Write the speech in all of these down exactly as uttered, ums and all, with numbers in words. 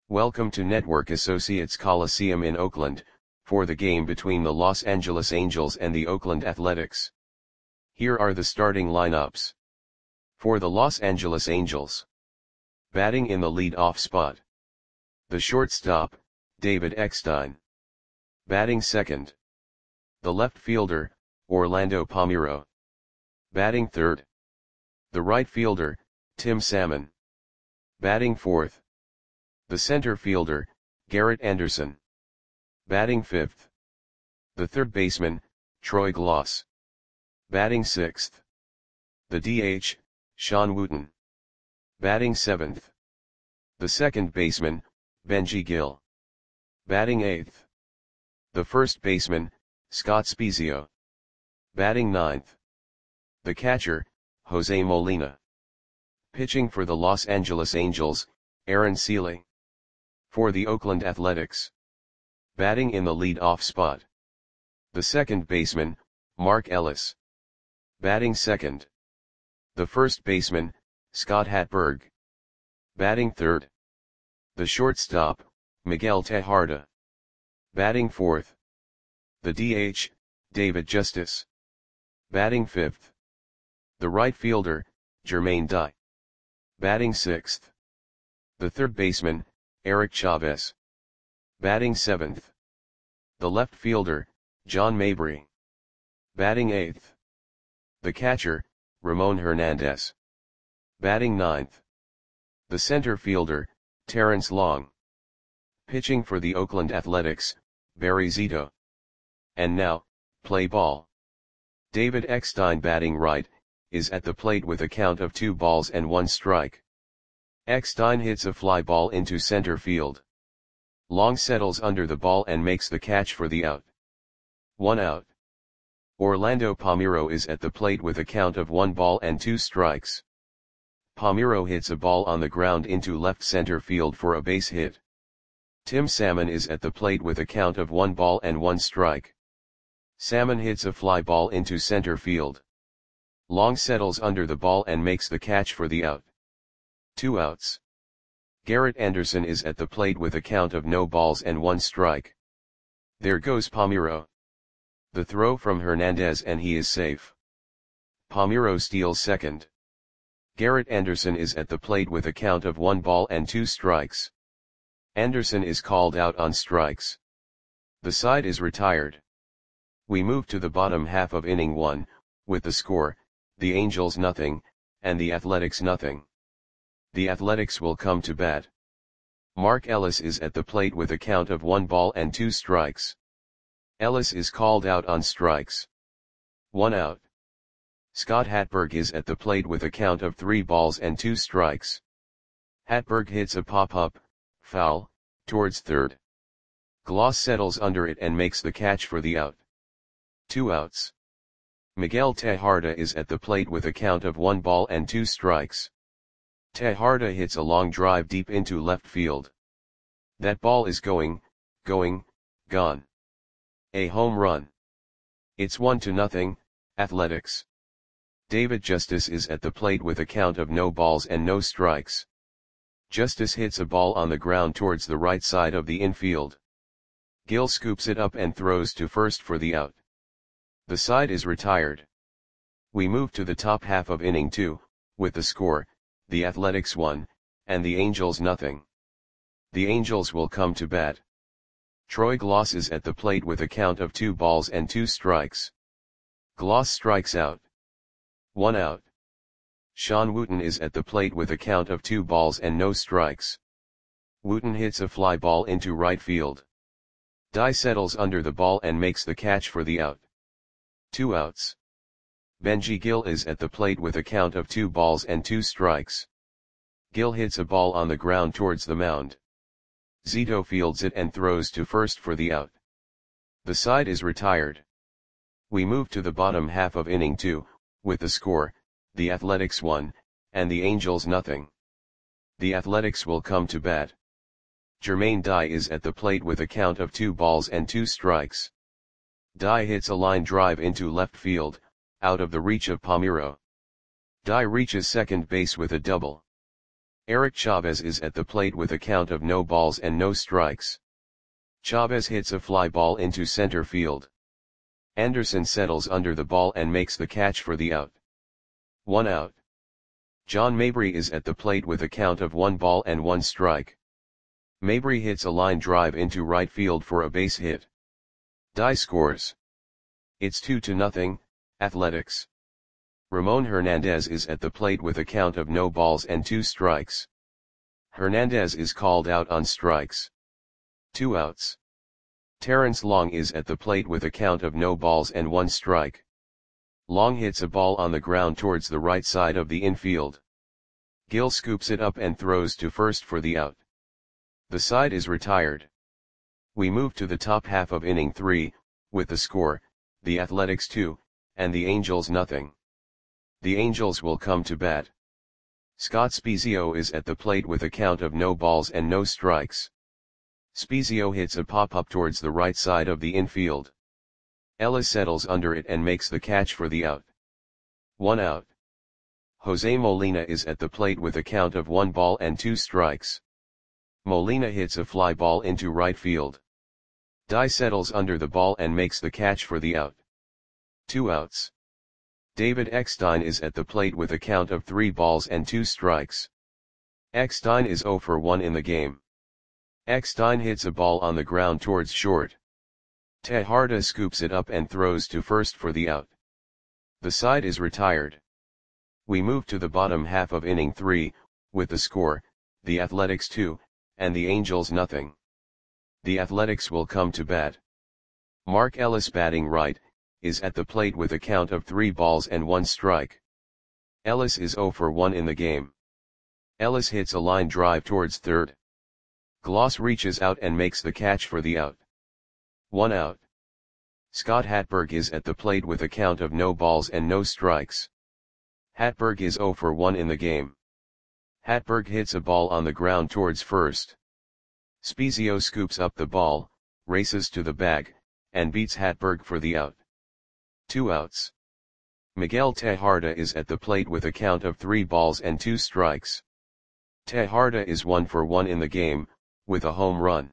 Welcome to Network Associates Coliseum in Oakland, for the game between the Los Angeles Angels and the Oakland Athletics. Here are the starting lineups. For the Los Angeles Angels. Batting in the lead-off spot. The shortstop, David Eckstein. Batting second. The left fielder, Orlando Palmeiro. Batting third. The right fielder, Tim Salmon. Batting fourth. The center fielder, Garrett Anderson. Batting fifth. The third baseman, Troy Glaus. Batting sixth. The D H, Sean Wooten. Batting seventh. The second baseman, Benji Gil. Batting eighth. The first baseman, Scott Spiezio. Batting ninth. The catcher, Jose Molina. Pitching for the Los Angeles Angels, Aaron Sele. For the Oakland Athletics. Batting in the lead-off spot. The second baseman, Mark Ellis. Batting second. The first baseman, Scott Hatteberg. Batting third. The shortstop, Miguel Tejada. Batting fourth. The D H, David Justice. Batting fifth. The right fielder, Jermaine Dye. Batting sixth. The third baseman, Eric Chavez. Batting seventh. The left fielder, John Mabry. Batting eighth. The catcher, Ramon Hernandez. Batting ninth. The center fielder, Terrence Long. Pitching for the Oakland Athletics, Barry Zito. And now, play ball. David Eckstein batting right, is at the plate with a count of two balls and one strike. Eckstein hits a fly ball into center field. Long settles under the ball and makes the catch for the out. One out. Orlando Palmeiro is at the plate with a count of one ball and two strikes. Palmeiro hits a ball on the ground into left center field for a base hit. Tim Salmon is at the plate with a count of one ball and one strike. Salmon hits a fly ball into center field. Long settles under the ball and makes the catch for the out. Two outs. Garrett Anderson is at the plate with a count of no balls and one strike. There goes Palmeiro. The throw from Hernandez and he is safe. Palmeiro steals second. Garrett Anderson is at the plate with a count of one ball and two strikes. Anderson is called out on strikes. The side is retired. We move to the bottom half of inning one, with the score, the Angels nothing, and the Athletics nothing. The Athletics will come to bat. Mark Ellis is at the plate with a count of one ball and two strikes. Ellis is called out on strikes. One out. Scott Hatteberg is at the plate with a count of three balls and two strikes. Hatteberg hits a pop-up, foul, towards third. Glaus settles under it and makes the catch for the out. Two outs. Miguel Tejada is at the plate with a count of one ball and two strikes. Tejada hits a long drive deep into left field. That ball is going, going, gone. A home run. It's one to nothing, Athletics. David Justice is at the plate with a count of no balls and no strikes. Justice hits a ball on the ground towards the right side of the infield. Gil scoops it up and throws to first for the out. The side is retired. We move to the top half of inning two, with the score, the Athletics one, and the Angels nothing. The Angels will come to bat. Troy Glaus is at the plate with a count of two balls and two strikes. Glaus strikes out. One out. Sean Wooten is at the plate with a count of two balls and no strikes. Wooten hits a fly ball into right field. Dye settles under the ball and makes the catch for the out. Two outs. Benji Gil is at the plate with a count of two balls and two strikes. Gil hits a ball on the ground towards the mound. Zito fields it and throws to first for the out. The side is retired. We move to the bottom half of inning two, with the score, the Athletics one, and the Angels nothing. The Athletics will come to bat. Jermaine Dye is at the plate with a count of two balls and two strikes. Dye hits a line drive into left field, out of the reach of Palmeiro. Dye reaches second base with a double. Eric Chavez is at the plate with a count of no balls and no strikes. Chavez hits a fly ball into center field. Anderson settles under the ball and makes the catch for the out. One out. John Mabry is at the plate with a count of one ball and one strike. Mabry hits a line drive into right field for a base hit. Dye scores. It's two to nothing, Athletics. Ramon Hernandez is at the plate with a count of no balls and two strikes. Hernandez is called out on strikes. Two outs. Terrence Long is at the plate with a count of no balls and one strike. Long hits a ball on the ground towards the right side of the infield. Gill scoops it up and throws to first for the out. The side is retired. We move to the top half of inning three, with the score, the Athletics two, and the Angels nothing. The Angels will come to bat. Scott Spiezio is at the plate with a count of no balls and no strikes. Spiezio hits a pop-up towards the right side of the infield. Ellis settles under it and makes the catch for the out. One out. Jose Molina is at the plate with a count of one ball and two strikes. Molina hits a fly ball into right field. Dye settles under the ball and makes the catch for the out. Two outs. David Eckstein is at the plate with a count of three balls and two strikes. Eckstein is zero for one in the game. Eckstein hits a ball on the ground towards short. Tejada scoops it up and throws to first for the out. The side is retired. We move to the bottom half of inning three, with the score, the Athletics two, and the Angels nothing. The Athletics will come to bat. Mark Ellis batting right, is at the plate with a count of three balls and one strike. Ellis is zero for one in the game. Ellis hits a line drive towards third. Gloss reaches out and makes the catch for the out. One out. Scott Hatberg is at the plate with a count of no balls and no strikes. Hatberg is zero for one in the game. Hatberg hits a ball on the ground towards first. Spiezio scoops up the ball, races to the bag, and beats Hatberg for the out. Two outs. Miguel Tejada is at the plate with a count of three balls and two strikes. Tejada is one for one in the game, with a home run.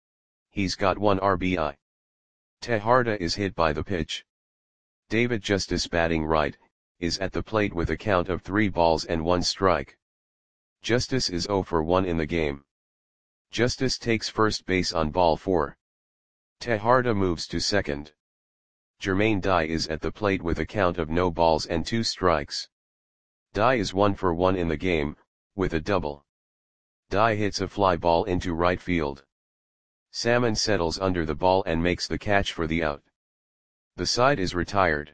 He's got one R B I. Tejada is hit by the pitch. David Justice batting right, is at the plate with a count of three balls and one strike. Justice is zero for one in the game. Justice takes first base on ball four. Tejada moves to second. Jermaine Dye is at the plate with a count of no balls and two strikes. Dye is one for one in the game, with a double. Dye hits a fly ball into right field. Salmon settles under the ball and makes the catch for the out. The side is retired.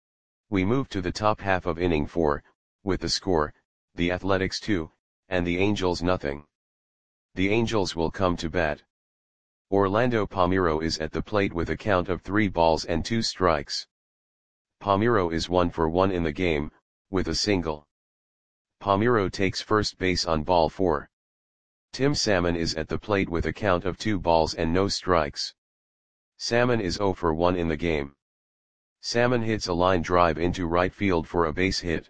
We move to the top half of inning four, with the score, the Athletics two, and the Angels nothing. The Angels will come to bat. Orlando Palmeiro is at the plate with a count of three balls and two strikes. Palmeiro is one for one in the game, with a single. Palmeiro takes first base on ball four. Tim Salmon is at the plate with a count of two balls and no strikes. Salmon is zero for one in the game. Salmon hits a line drive into right field for a base hit.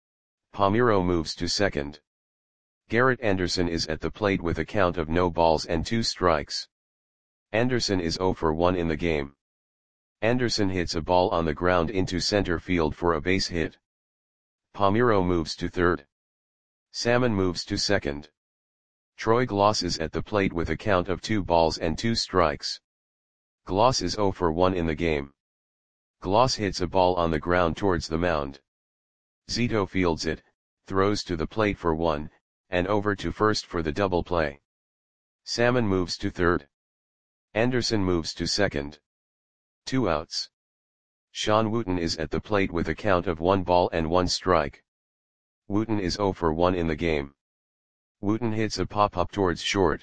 Palmeiro moves to second. Garrett Anderson is at the plate with a count of no balls and two strikes. Anderson is zero for one in the game. Anderson hits a ball on the ground into center field for a base hit. Palmeiro moves to third. Salmon moves to second. Troy Gloss is at the plate with a count of two balls and two strikes. Gloss is zero for one in the game. Gloss hits a ball on the ground towards the mound. Zito fields it, throws to the plate for one, and over to first for the double play. Salmon moves to third. Anderson moves to second. Two outs. Sean Wooten is at the plate with a count of one ball and one strike. Wooten is zero for one in the game. Wooten hits a pop-up towards short.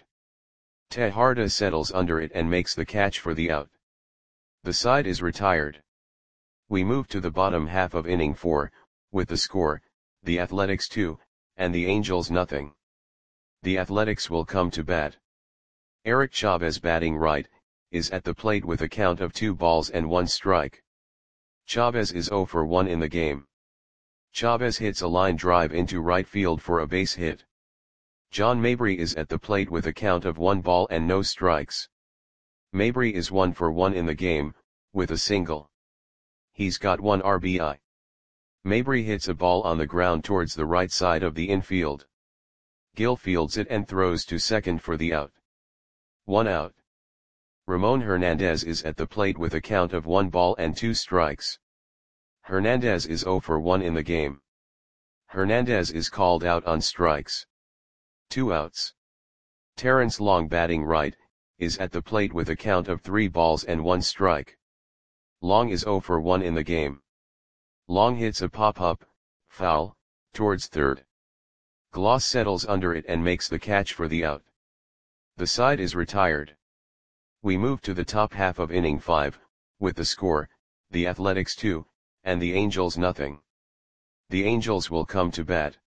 Tejada settles under it and makes the catch for the out. The side is retired. We move to the bottom half of inning four, with the score, the Athletics two, and the Angels nothing. The Athletics will come to bat. Eric Chavez batting right, is at the plate with a count of two balls and one strike. Chavez is zero for one in the game. Chavez hits a line drive into right field for a base hit. John Mabry is at the plate with a count of one ball and no strikes. Mabry is one for one in the game, with a single. He's got one R B I. Mabry hits a ball on the ground towards the right side of the infield. Gil fields it and throws to second for the out. One out. Ramon Hernandez is at the plate with a count of one ball and two strikes. Hernandez is zero for one in the game. Hernandez is called out on strikes. Two outs. Terrence Long, batting right, is at the plate with a count of three balls and one strike. Long is zero for one in the game. Long hits a pop-up, foul, towards third. Gloss settles under it and makes the catch for the out. The side is retired. We move to the top half of inning five, with the score, the Athletics two, and the Angels nothing. The Angels will come to bat.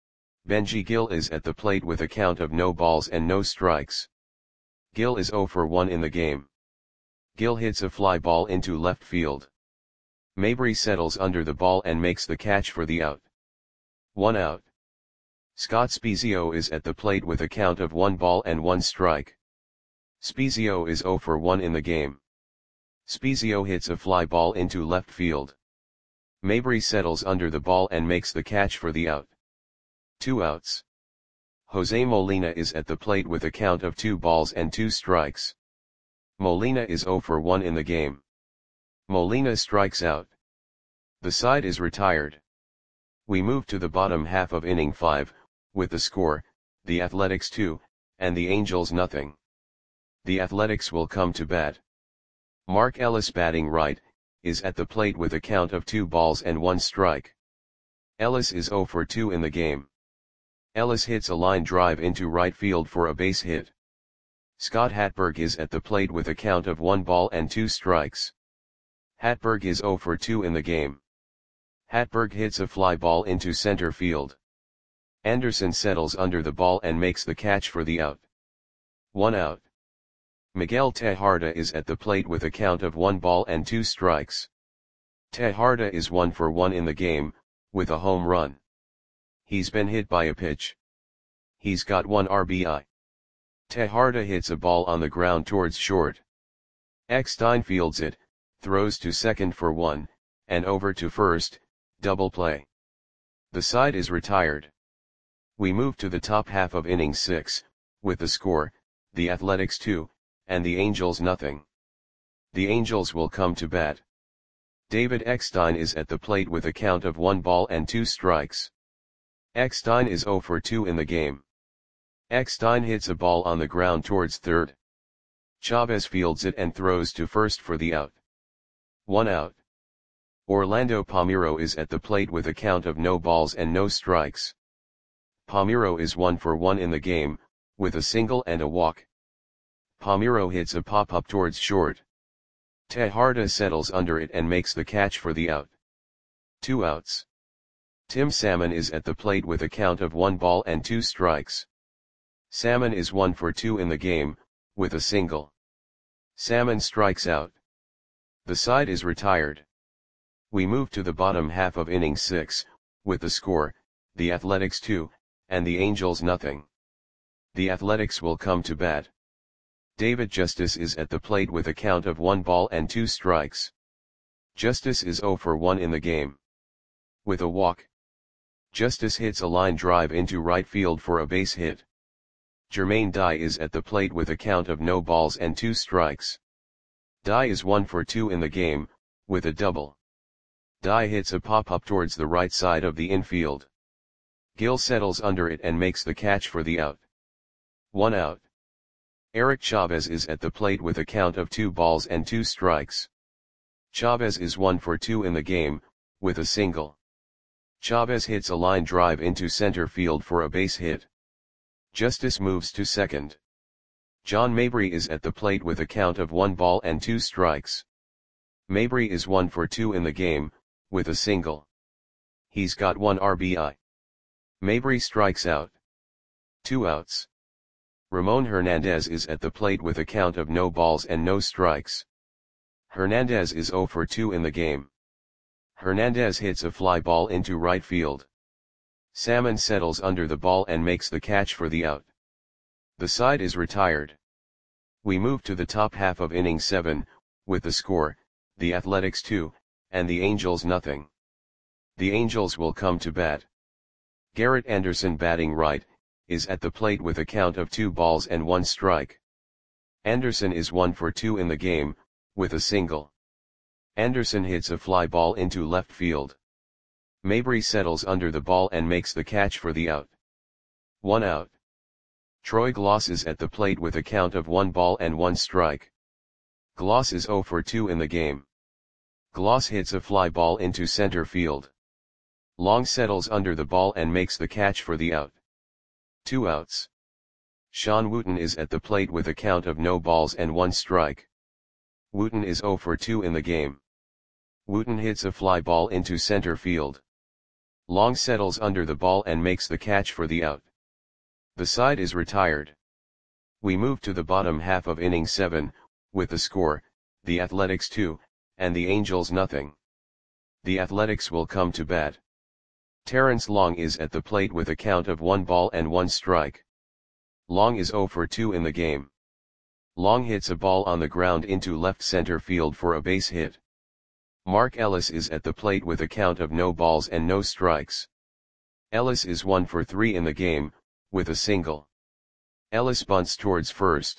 Benji Gil is at the plate with a count of no balls and no strikes. Gil is zero for one in the game. Gil hits a fly ball into left field. Mabry settles under the ball and makes the catch for the out. One out. Scott Spiezio is at the plate with a count of one ball and one strike. Spiezio is zero for one in the game. Spiezio hits a fly ball into left field. Mabry settles under the ball and makes the catch for the out. Two outs. Jose Molina is at the plate with a count of two balls and two strikes. Molina is zero for one in the game. Molina strikes out. The side is retired. We move to the bottom half of inning five, with the score, the Athletics two, and the Angels nothing. The Athletics will come to bat. Mark Ellis, batting right, is at the plate with a count of two balls and one strike. Ellis is zero for two in the game. Ellis hits a line drive into right field for a base hit. Scott Hatberg is at the plate with a count of one ball and two strikes. Hatberg is zero for two in the game. Hatberg hits a fly ball into center field. Anderson settles under the ball and makes the catch for the out. One out. Miguel Tejada is at the plate with a count of one ball and two strikes. Tejada is one for one in the game, with a home run. He's been hit by a pitch. He's got one R B I. Tejada hits a ball on the ground towards short. Eckstein fields it, throws to second for one, and over to first, double play. The side is retired. We move to the top half of inning six, with the score, the Athletics two, and the Angels nothing. The Angels will come to bat. David Eckstein is at the plate with a count of one ball and two strikes. Eckstein is zero for two in the game. Eckstein hits a ball on the ground towards third. Chavez fields it and throws to first for the out. One out. Orlando Palmeiro is at the plate with a count of no balls and no strikes. Palmeiro is one for one in the game, with a single and a walk. Palmeiro hits a pop-up towards short. Tejada settles under it and makes the catch for the out. Two outs. Tim Salmon is at the plate with a count of one ball and two strikes. Salmon is one for two in the game, with a single. Salmon strikes out. The side is retired. We move to the bottom half of inning six, with the score, the Athletics two, and the Angels nothing. The Athletics will come to bat. David Justice is at the plate with a count of one ball and two strikes. Justice is zero for one in the game. With a walk. Justice hits a line drive into right field for a base hit. Jermaine Dye is at the plate with a count of no balls and two strikes. Dye is one for two in the game, with a double. Dye hits a pop-up towards the right side of the infield. Gil settles under it and makes the catch for the out. One out. Eric Chavez is at the plate with a count of two balls and two strikes. Chavez is one for two in the game, with a single. Chavez hits a line drive into center field for a base hit. Justice moves to second. John Mabry is at the plate with a count of one ball and two strikes. Mabry is one for two in the game, with a single. He's got one R B I. Mabry strikes out. Two outs. Ramon Hernandez is at the plate with a count of no balls and no strikes. Hernandez is zero for two in the game. Hernandez hits a fly ball into right field. Salmon settles under the ball and makes the catch for the out. The side is retired. We move to the top half of inning seven, with the score, the Athletics two, and the Angels nothing. The Angels will come to bat. Garrett Anderson, batting right, is at the plate with a count of two balls and one strike. Anderson is one for two in the game, with a single. Anderson hits a fly ball into left field. Mabry settles under the ball and makes the catch for the out. One out. Troy Gloss is at the plate with a count of one ball and one strike. Gloss is zero for two in the game. Gloss hits a fly ball into center field. Long settles under the ball and makes the catch for the out. Two outs. Sean Wooten is at the plate with a count of no balls and one strike. Wooten is zero for two in the game. Wooten hits a fly ball into center field. Long settles under the ball and makes the catch for the out. The side is retired. We move to the bottom half of inning seven, with the score, the Athletics two, and the Angels nothing. The Athletics will come to bat. Terrence Long is at the plate with a count of one ball and one strike. Long is zero for two in the game. Long hits a ball on the ground into left center field for a base hit. Mark Ellis is at the plate with a count of no balls and no strikes. Ellis is one for three in the game, with a single. Ellis bunts towards first.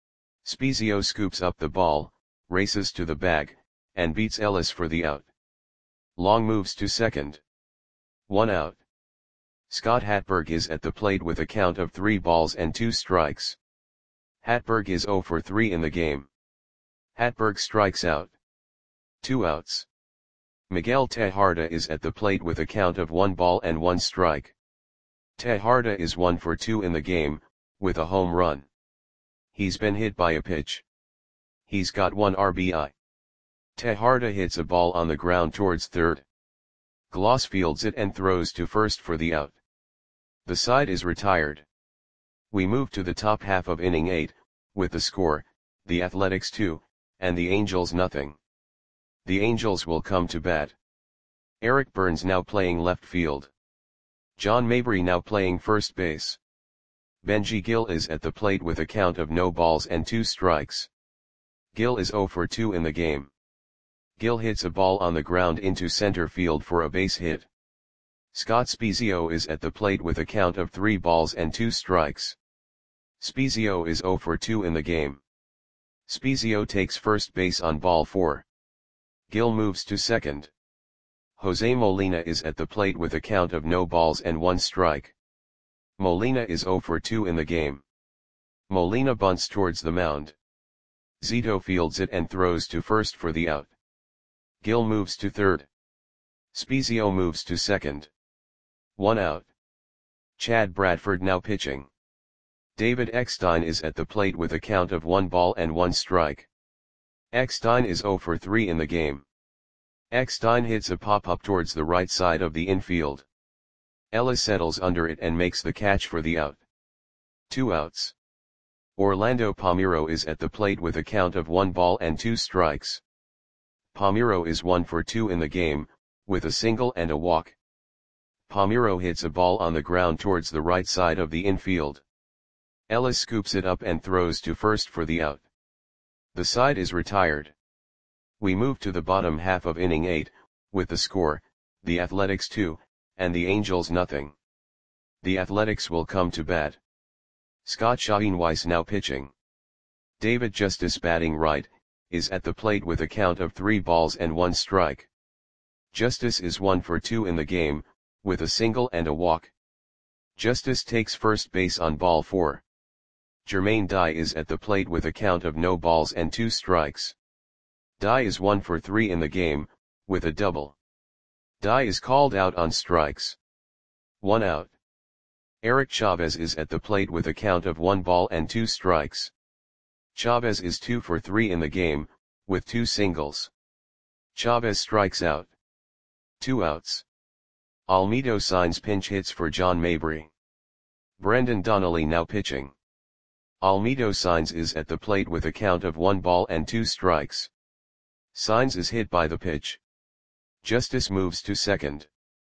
Spezio scoops up the ball, races to the bag, and beats Ellis for the out. Long moves to second. One out. Scott Hatberg is at the plate with a count of three balls and two strikes. Hatberg is zero for three in the game. Hatberg strikes out. Two outs. Miguel Tejada is at the plate with a count of one ball and one strike. Tejada is one for two in the game, with a home run. He's been hit by a pitch. He's got one R B I. Tejada hits a ball on the ground towards third. Gloss fields it and throws to first for the out. The side is retired. We move to the top half of inning eight, with the score, the Athletics two, and the Angels nothing. The Angels will come to bat. Eric Burns now playing left field. John Mabry now playing first base. Benji Gill is at the plate with a count of no balls and two strikes. Gill is zero for two in the game. Gill hits a ball on the ground into center field for a base hit. Scott Spezio is at the plate with a count of three balls and two strikes. Spezio is zero for two in the game. Spezio takes first base on ball four. Gill moves to second. Jose Molina is at the plate with a count of no balls and one strike. Molina is zero for two in the game. Molina bunts towards the mound. Zito fields it and throws to first for the out. Gill moves to third. Spezio moves to second. One out. Chad Bradford now pitching. David Eckstein is at the plate with a count of one ball and one strike. Eckstein is zero for three in the game. Eckstein hits a pop-up towards the right side of the infield. Ellis settles under it and makes the catch for the out. Two outs. Orlando Palmeiro is at the plate with a count of one ball and two strikes. Palmeiro is one for two in the game, with a single and a walk. Palmeiro hits a ball on the ground towards the right side of the infield. Ellis scoops it up and throws to first for the out. The side is retired. We move to the bottom half of inning eight, with the score, the Athletics two, and the Angels nothing. The Athletics will come to bat. Scott Schoenweiss now pitching. David Justice, batting right, is at the plate with a count of three balls and one strike. Justice is one for two in the game, with a single and a walk. Justice takes first base on ball four. Jermaine Dye is at the plate with a count of no balls and two strikes. Dye is one for three in the game, with a double. Dye is called out on strikes. One out. Eric Chavez is at the plate with a count of one ball and two strikes. Chavez is two for three in the game, with two singles. Chavez strikes out. Two outs. Almedo signs pinch hits for John Mabry. Brendan Donnelly now pitching. Almedo signs is at the plate with a count of one ball and two strikes. Signs is hit by the pitch. Justice moves to second.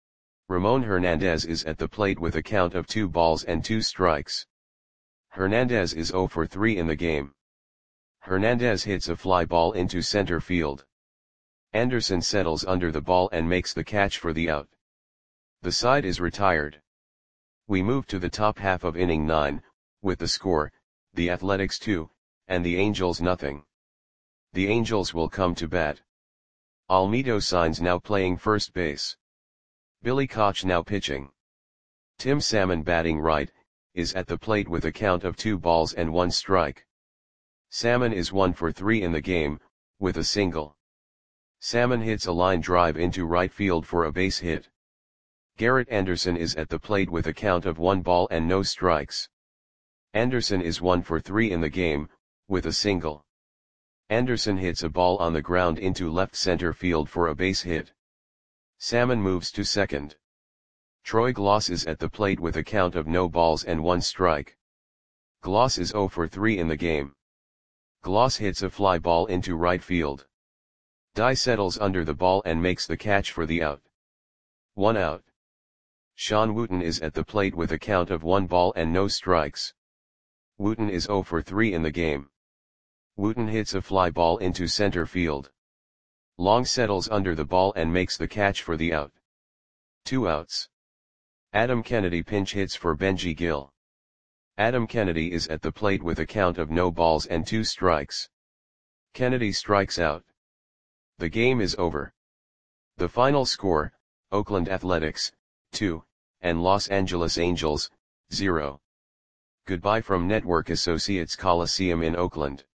Ramon Hernandez is at the plate with a count of two balls and two strikes. Hernandez is zero for three in the game. Hernandez hits a fly ball into center field. Anderson settles under the ball and makes the catch for the out. The side is retired. We move to the top half of inning nine, with the score, the Athletics two, and the Angels nothing. The Angels will come to bat. Almedo Signs now playing first base. Billy Koch now pitching. Tim Salmon batting right, is at the plate with a count of two balls and one strike. Salmon is one for three in the game, with a single. Salmon hits a line drive into right field for a base hit. Garrett Anderson is at the plate with a count of one ball and no strikes. Anderson is one for three in the game, with a single. Anderson hits a ball on the ground into left center field for a base hit. Salmon moves to second. Troy Gloss is at the plate with a count of no balls and one strike. Gloss is zero for three in the game. Gloss hits a fly ball into right field. Dye settles under the ball and makes the catch for the out. One out. Sean Wooten is at the plate with a count of one ball and no strikes. Wooten is zero for three in the game. Wooten hits a fly ball into center field. Long settles under the ball and makes the catch for the out. Two outs. Adam Kennedy pinch hits for Benji Gill. Adam Kennedy is at the plate with a count of no balls and two strikes. Kennedy strikes out. The game is over. The final score, Oakland Athletics, two, and Los Angeles Angels, zero. Goodbye from Network Associates Coliseum in Oakland.